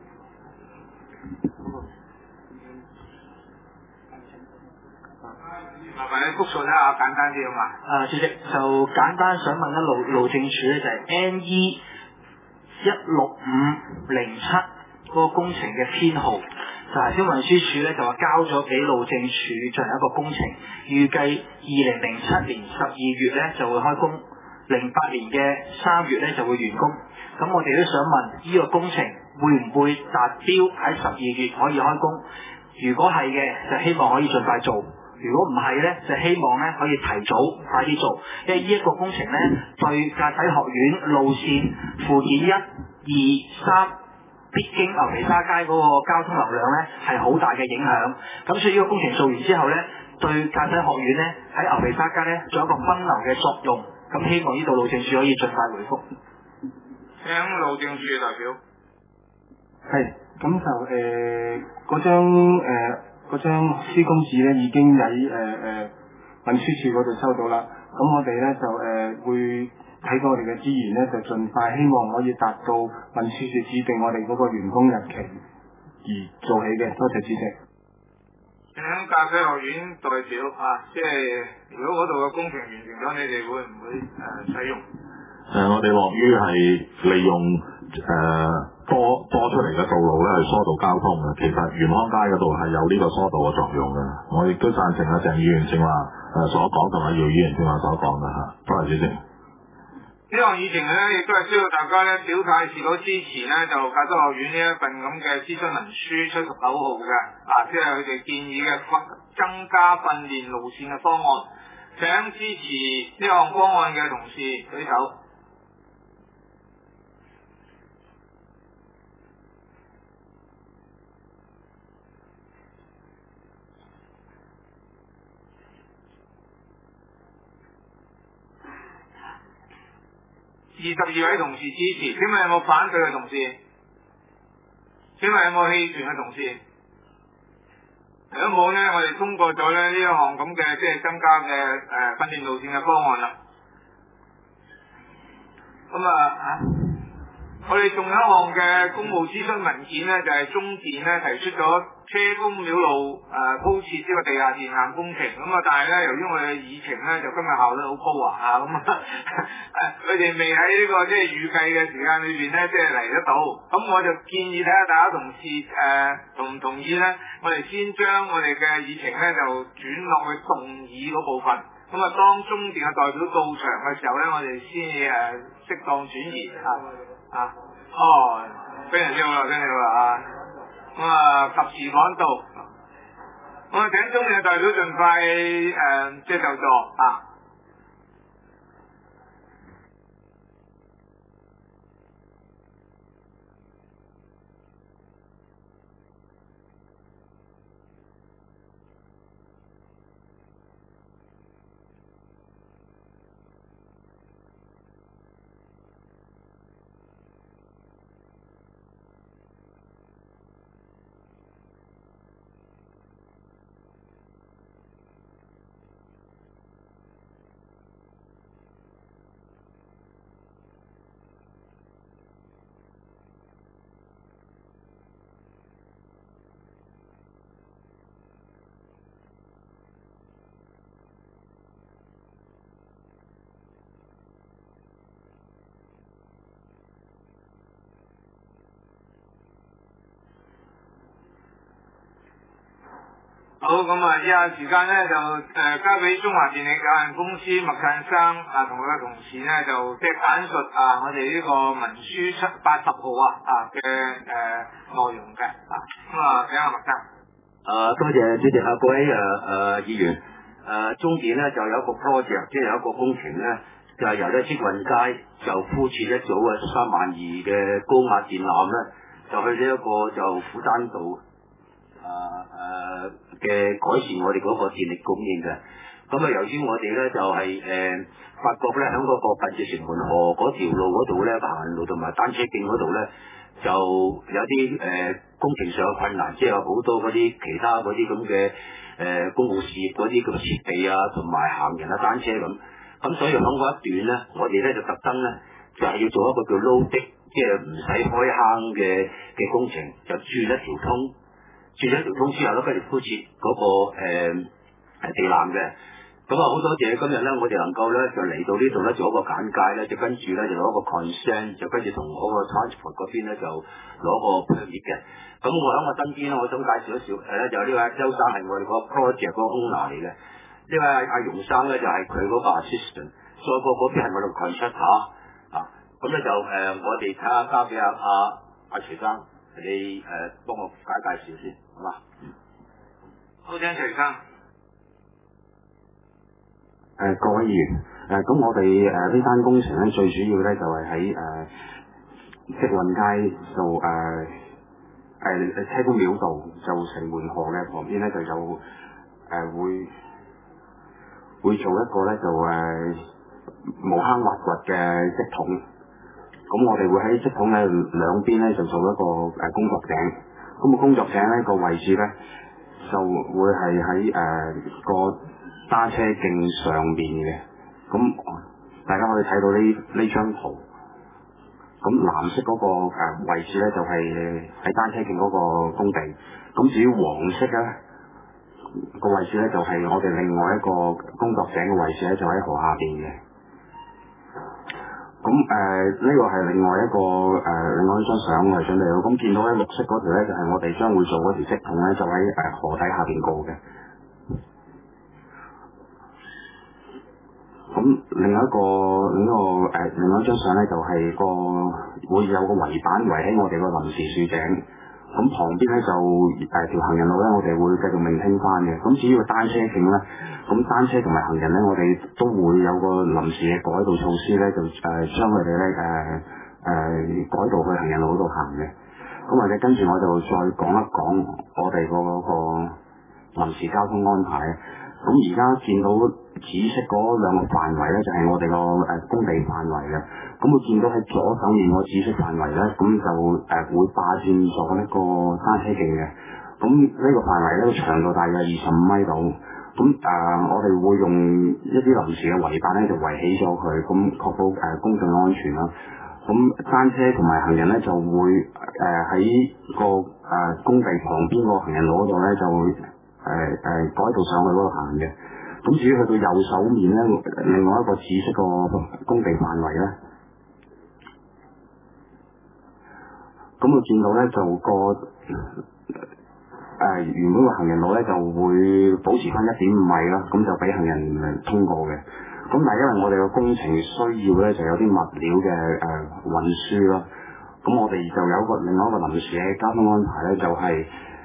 麻煩你複述一下，簡單啲啊嘛。 啊，主席就簡單想問一路路政署咧，就係 N E 一六五零七嗰個工程嘅編號， 就係消運輸署咧就話交咗俾路政署進行一個工程，預計二零零七年十二月咧就會開工，零八年嘅三月咧就會完工。咁我哋都想問呢個工程會唔會達標喺十二月可以開工？如果係嘅，就希望可以盡快做；如果唔係咧，就希望咧可以提早快啲做，因為呢一個工程咧對駕駛學院路線附件一、二、三必經牛皮沙街嗰個交通流量咧係好大嘅影響。咁所以呢個工程做完之後咧，對駕駛學院咧喺牛皮沙街咧仲有一個分流嘅作用。咁希望呢度路政署可以盡快回覆。 請路政署代表。 係，咁就誒嗰張誒嗰張施工紙咧已經喺誒誒運輸署嗰度收到啦。咁我哋咧就誒、呃、會睇到我哋嘅資源咧，就盡快希望可以達到運輸署指定我哋嗰個完工日期而做起嘅。多謝主席。 請駕駛學院代表啊，即係如果嗰度嘅工程完成咗，你哋會唔會誒、呃、使用？ 誒、呃，我哋樂於係利用誒、呃、多多出嚟嘅道路咧，去疏導交通嘅。其實元康街嗰度係有呢個疏導嘅作用嘅。我亦都贊成阿鄭議員正話誒所講，同埋姚議員正話所講嘅嚇。多謝主席。 呢項議程咧，亦都係需要大家咧表態是否支持咧，就駕駛學院呢一份咁嘅諮詢文書七十九號嘅啊，即係佢哋建議嘅增加訓練路線嘅方案。請支持呢項方案嘅同事舉手。二十二位同事支持，請問有冇反對嘅同事？請問有冇棄權嘅同事？如果冇呢，我哋通過咗咧呢一項咁嘅即係增加嘅誒訓練路線嘅方案啦。咁啊，啊我哋仲有一項嘅公務諮詢文件呢，就係、是、中電呢提出咗車公廟路誒鋪設呢個地下電纜工程。咁啊，但係呢，由於我哋嘅議程呢，就今日效率好高啊，嚇咁啊，佢哋未喺呢個即係預計嘅時間裏邊呢，即係嚟得到。咁我就建議睇下大家同事誒同唔同意呢？我哋先將我哋嘅議程呢，就轉落去動議嗰部分。咁啊，當中電嘅代表到場嘅時候呢，我哋先誒適當轉移啊。啊，哦，非常之好啦，非常之好啦啊！咁啊，及時趕到，咁啊，請中電嘅代表盡快誒即係就座啊！好，咁啊，以下時間咧就誒、呃、交俾中華電力有限公司麥燦生啊，同佢嘅同事咧就即係簡述啊，我哋呢個文書七八十號啊啊嘅誒內容嘅啊，咁啊，請阿麥生。 誒，多謝主席啊，各位誒誒議員。誒，中電咧就有一個 project， 即係有一個工程咧，就係、是、由咧積運街就鋪設一組嘅十三萬二嘅高壓電纜咧，就去呢一個就虎山道。誒誒嘅改善我哋嗰個電力供應嘅，咁啊由於我哋咧就係、是、誒、呃、發覺咧喺嗰個近住城門河嗰條路嗰度咧，行路同埋單車徑嗰度咧，就有啲誒、呃、工程上嘅困難，即係有好多嗰啲其他嗰啲咁嘅誒公共事業嗰啲咁嘅設備啊，同埋行人啊單車咁，咁所以喺嗰一段咧，我哋咧就特登咧就係、是、要做一個叫 low 的，即係唔使開坑嘅嘅工程，就鑽一條通。轉咗條通之後咧，跟住鋪設嗰個誒、呃、地纜嘅， 咁啊，好多謝今日咧，我哋能夠咧就嚟到呢度咧做一個簡介咧，就跟住咧就攞一個 consent， 就跟住同嗰個 transport 嗰邊咧就攞個 permit 嘅。咁我喺我身邊咧，我想介紹一少誒咧，就呢位周生係我哋個 project 嗰個 owner 嚟嘅。呢位阿容生咧就係佢嗰個 assistant， 再過嗰邊係我哋 contractor 啊。咁咧就誒、呃，我哋睇下交俾阿阿阿徐生，你誒、呃、幫我介介紹先，好嘛？ 好，請徐生。 誒、呃、各位議員，誒、呃、咁我哋誒呢單工程咧，最主要咧就係喺誒積運街度誒誒車公廟道就城門河嘅旁邊咧就有誒、呃、會會做一個咧就誒、呃、無坑挖掘嘅積桶，咁我哋會喺積桶嘅兩邊咧就做一個誒、呃、工作井，咁、個工作井咧個位置咧就會係喺誒個單車徑上面嘅，咁大家可以睇到呢呢張圖。咁藍色嗰個誒位置咧就係喺單車徑嗰個工地，咁至於黃色咧個位置咧就係我哋另外一個工作井嘅位置咧，就喺河下邊嘅。咁誒呢個係另外一個誒、呃、另外一張相我哋準備到，咁見到咧綠色嗰條咧就係我哋將會做嗰條積桶咧，就喺誒河底下邊過嘅。咁另外一個另一個誒、呃、另外一張相咧就係、是、個會有個圍板圍喺我哋個臨時豎井，咁旁邊咧就誒條、呃、行人路咧我哋會繼續聆聽翻嘅。咁至於個單車徑咧，咁單車同埋行人咧我哋都會有個臨時嘅改道措施咧，就誒將佢哋咧誒誒改道去行人路嗰度行嘅。咁或者跟住我就再講一講我哋嗰個臨時交通安排。咁而家見到紫色嗰兩個範圍咧，就係、是、我哋個誒工地範圍嘅。咁會見到喺左手面個紫色範圍咧，咁就誒、呃、會霸佔咗一個單車徑嘅。咁呢個範圍咧，個長度大約二十五米度。咁誒、呃，我哋會用一啲臨時嘅圍板咧，就圍起咗佢，咁確保誒、呃、公眾安全啦。咁單車同埋行人咧，就會誒喺、呃、個誒、呃、工地旁邊個行人路嗰度咧，就會。誒誒、呃呃、改道上去嗰度行嘅，咁至於去到右手面咧，另外一個紫色個工地範圍咧，咁我見到咧就個誒、呃、原本個行人路咧就會保持翻一點五米啦，咁就俾行人通過嘅。咁但係因為我哋個工程需要咧，就有啲物料嘅誒、呃、運輸啦，咁我哋就有一個另外一個臨時嘅交通安排咧，就係、是。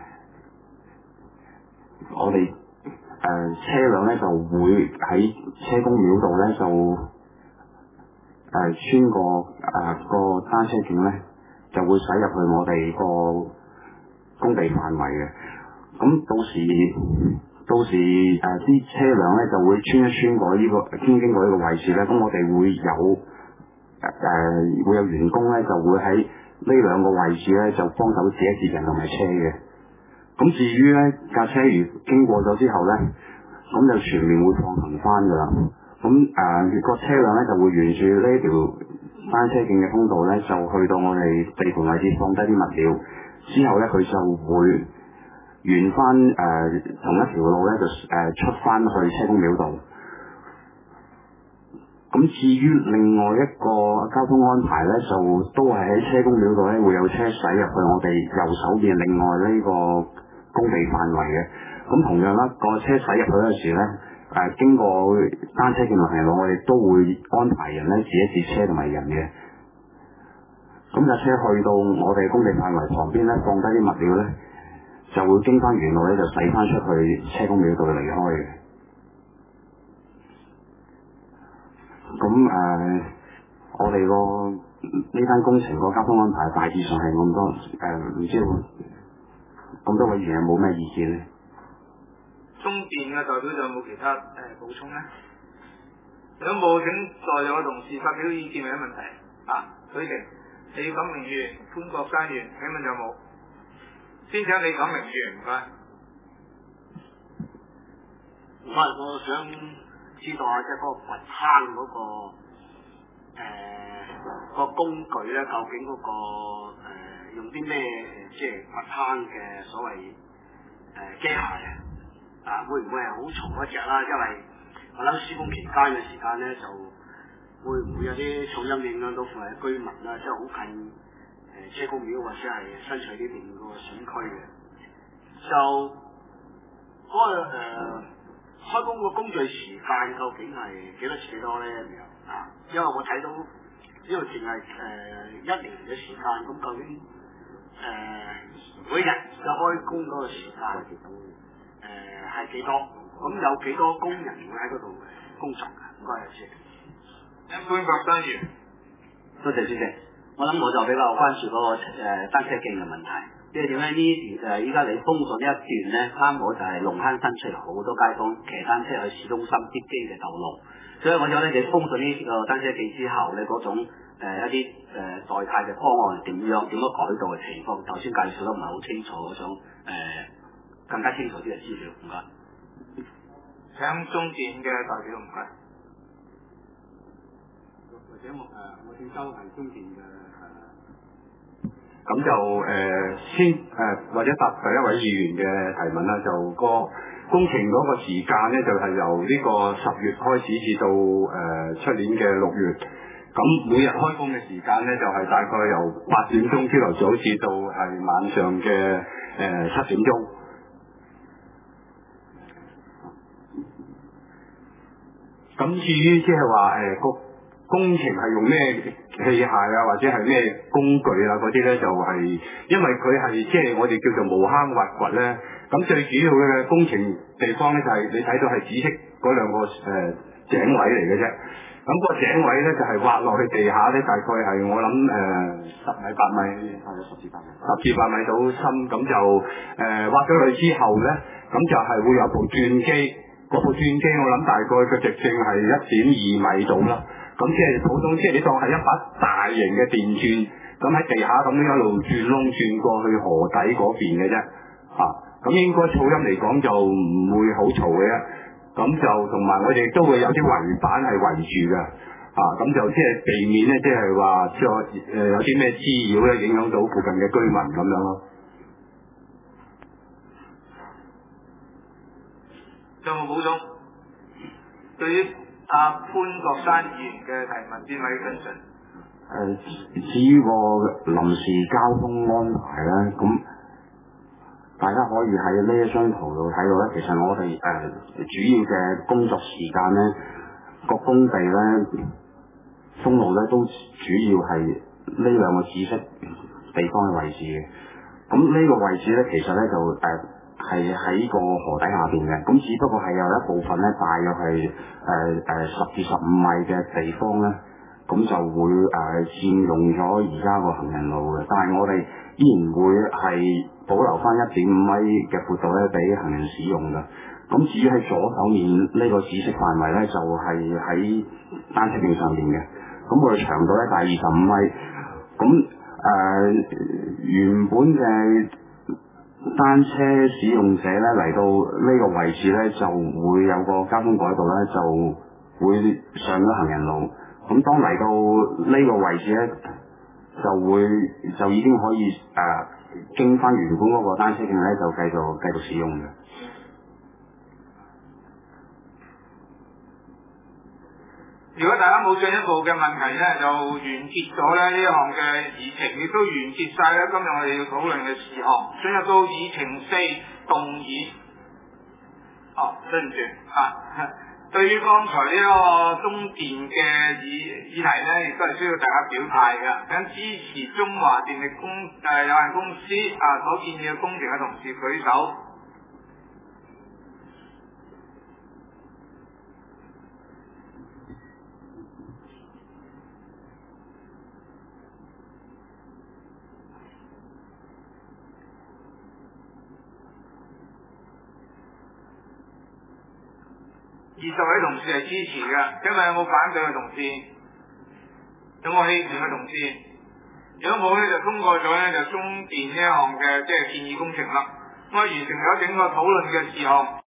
我哋誒、呃、車輛咧就會喺車公廟度咧就誒、呃、穿過誒、呃、個單車徑咧，就會駛入去我哋個工地範圍嘅。咁到時到時誒啲、呃、車輛咧就會穿一穿過呢、這個穿經過呢個位置咧，咁我哋會有誒、呃、會有員工咧就會喺呢兩個位置咧就幫手截一截人同埋車嘅。咁至於咧架車如經過咗之後咧，咁就全面會放行翻噶啦。咁誒個車輛咧就會沿住呢條單車徑嘅通道咧，就去到我哋地盤位置放低啲物料，之後咧佢就會沿翻誒、呃、同一條路咧就誒、呃、出翻去車公廟道。咁至於另外一個交通安排咧，就都係喺車公廟道咧會有車駛入去我哋右手邊另外呢個工地範圍嘅。咁同樣啦，個車駛入去嗰時咧，誒、呃、經過單車徑行人路，我哋都會安排人咧截一截車同埋人嘅。咁架車去到我哋工地範圍旁邊咧，放低啲物料咧，就會經翻原路咧，就駛翻出去車公廟道離開嘅。咁誒、呃，我哋個呢單工程個交通安排大致上係咁多，誒、呃、唔知道咁多位議員有冇咩意見咧？ 中電嘅代表就有冇其他誒補充咧？如果冇，請在座嘅同事發表意見或者問題。啊，許霆、李錦明議員、潘國山議員，請問有冇？先請李錦明議員，唔該。 唔係，我想知道下即係嗰個掘坑嗰個誒、呃嗰個工具咧，究竟嗰、嗰個、呃、用啲咩即係掘坑嘅所謂誒機械啊？啊，會唔會係好重嗰隻啦？因為我諗施工期間嘅時間咧，就會唔會有啲噪音影響到附近嘅居民啦？即係好近誒車公廟或者係新翠呢邊嗰個選區嘅。就嗰、那個誒、呃、開工個工序時間究竟係幾多至幾多咧？咁樣啊？因為我睇到呢度淨係誒一年嘅時間，咁究竟誒、呃、每日嘅開工嗰個時間誒係幾多？咁有幾多工人會喺嗰度工作㗎？唔該，主席。 一般郭生員， 多謝主席。我諗我就比較關注嗰、那個誒、呃、單車徑嘅問題，即係點咧？呢段誒依家你封鎖呢一段咧，啱好就係龍坑新出嚟好多街坊騎單車去市中心必經嘅道路，所以我想咧你封鎖呢個單車徑之後咧，嗰種誒、呃、一啲誒、呃、代替嘅方案點樣點樣改道嘅情況，頭先介紹得唔係好清楚嗰種誒、呃、更加清楚啲嘅資料，唔該。 請中電嘅代表唔該。 或者我誒我姓周係中電嘅誒。 咁就誒、呃、先誒、呃、或者答第一位議員嘅提問啦，就個工程嗰個時間咧就係、是、由呢個十月開始至到誒出、呃、年嘅六月。咁每日開工嘅時間咧就係、是、大概由八點鐘朝頭早至到係晚上嘅誒七點鐘。咁至於即係話誒個工程係用咩器械啊，或者係咩工具啊嗰啲咧，就係、是、因為佢係即係我哋叫做無坑挖掘咧。咁最主要嘅工程地方咧就係、是、你睇到係紫色嗰兩個誒、呃、井位嚟嘅啫。咁、那個井位咧就係、是、挖落去地下咧，大概係我諗誒、呃、十米八米，係十至八米，十至八米到深。咁就誒、呃、挖咗落去之後咧，咁就係會有部鑽機。嗰部鑽機我諗大概嘅直徑係一點二米度啦，咁即係普通，即係你當係一把大型嘅電鑽，咁喺地下咁樣一路轉窿轉過去河底嗰邊嘅啫，啊，咁應該噪音嚟講就唔會好嘈嘅啫，咁就同埋我哋都會有啲圍板係圍住嘅，啊，咁就即係避免咧，即係話即係誒有啲咩滋擾咧，影響到附近嘅居民咁樣咯。 有冇補充？對於阿潘國山議員嘅提問，邊位跟進？誒、 呃，至於個臨時交通安排咧，咁大家可以喺呢一張圖度睇到咧，其實我哋誒、呃、主要嘅工作時間咧，個工地咧封路咧都主要係呢兩個紫色地方嘅位置嘅。咁呢個位置咧，其實咧就誒。呃係喺個河底下邊嘅，咁只不過係有一部分咧，大約係誒誒十至十五米嘅地方咧，咁就會誒佔、呃、用咗而家個行人路嘅。但係我哋依然會係保留翻一點五米嘅闊度咧，俾行人使用嘅。咁至於喺左手面呢個紫色範圍咧，就係、是、喺單車徑上面嘅。咁我哋長度咧大二十五米。咁誒、呃、原本嘅單車使用者咧嚟到呢個位置咧，就會有個交通改道咧，就會上咗行人路。咁當嚟到呢個位置咧，就會就已經可以誒、呃、經翻原本嗰個單車徑咧，就繼續繼續使用嘅。 如果大家冇進一步嘅問題咧，就完結咗咧呢一項嘅議程，亦都完結晒咧今日我哋要討論嘅事項。進入到議程四動議，哦，對唔住啊，對於剛才呢一個中電嘅議議題咧，亦都係需要大家表態嘅。想支持中華電力公誒、呃、有限公司啊所建議嘅工程嘅同事舉手。二十位同事係支持嘅，因為有冇反對嘅同事？有冇棄權嘅同事？如果冇咧，就通過咗咧，就中電呢一項嘅即係建議工程啦。咁啊，完成咗整個討論嘅事項，